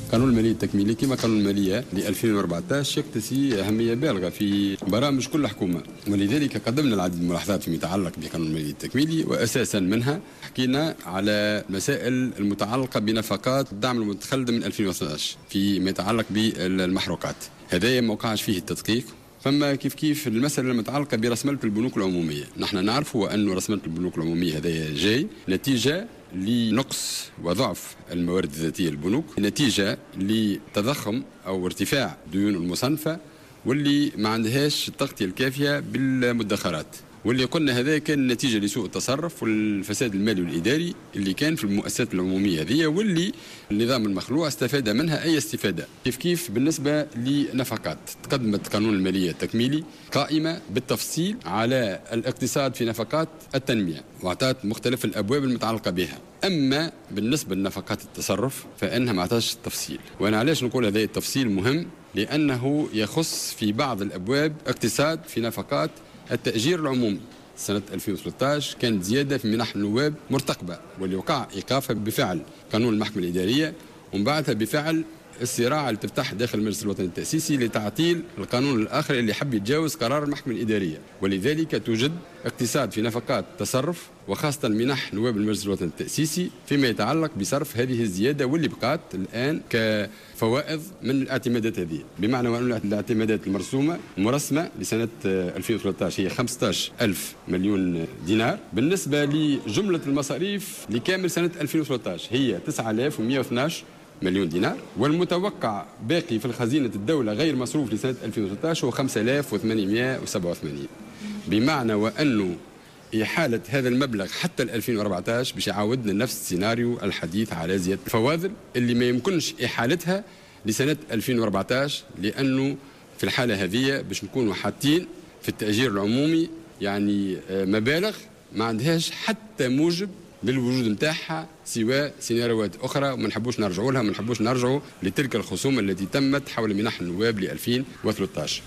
قانون المالية التكميلي كما قانون المالية ل 2014 يكتسي أهمية بالغة في برامج كل حكومة، ولذلك قدمنا العديد من الملاحظات فيما يتعلق بقانون المالية التكميلي، وأساسا منها حكينا على مسائل المتعلقة بنفقات الدعم المتخلد من 2012 فيما يتعلق بالمحروقات. هذا ما وقعش فيه التدقيق. فما كيف المسألة المتعلقة برسملة البنوك العمومية، نحن نعرف أن رسملة البنوك العمومية هذا جاي نتيجة لنقص وضعف الموارد الذاتية للبنوك، نتيجة لتضخم أو ارتفاع ديون المصنفة واللي ما عندهاش التغطية الكافية بالمدخرات، واللي قلنا هذا كان نتيجة لسوء التصرف والفساد المالي والإداري اللي كان في المؤسسات العمومية هذه، واللي النظام المخلوع استفاد منها أي استفادة. كيف بالنسبة لنفقات، تقدمت قانون المالية التكميلي قائمة بالتفصيل على الاقتصاد في نفقات التنمية وأعطت مختلف الأبواب المتعلقة بها. أما بالنسبة لنفقات التصرف فإنها ما أعطاش التفصيل، وأنا علاش نقول هذا التفصيل مهم؟ لأنه يخص في بعض الأبواب اقتصاد في نفقات التأجير العمومي. سنة 2013 كانت زيادة في منح النواب مرتقبة، واللي وقع إيقافها بفعل قانون المحكمة الإدارية، ومن بعدها بفعل الصراع اللي تفتح داخل المجلس الوطني التأسيسي لتعطيل القانون الآخر اللي حب يتجاوز قرار المحكمة الإدارية. ولذلك توجد اقتصاد في نفقات التصرف وخاصة منح نواب المجلس الوطني التأسيسي فيما يتعلق بصرف هذه الزيادة واللي بقات الآن كفوائض من الاعتمادات هذه، بمعنى أن الاعتمادات المرسمة لسنة 2013 هي 15,000 مليون دينار، بالنسبة لجملة المصاريف لكامل سنة 2013 هي 9,112 مليون دينار، والمتوقع باقي في الخزينة الدولة غير مصروف لسنة 2013 هو 5,887، بمعنى وأنه إحالة هذا المبلغ حتى 2014 باش يعاودنا نفس السيناريو الحديث على زيادة الفواضل اللي ما يمكنش إحالتها لسنة 2014، لأنه في الحالة هذه باش نكونوا حاطين في التأجير العمومي يعني مبالغ ما عندهاش حتى موجب للوجود نتاعها سوى سيناريوهات اخرى، وما نحبوش نرجعوا لها، ما نحبوش نرجعوا لتلك الخصوم التي تمت حول منح النواب ل 2013.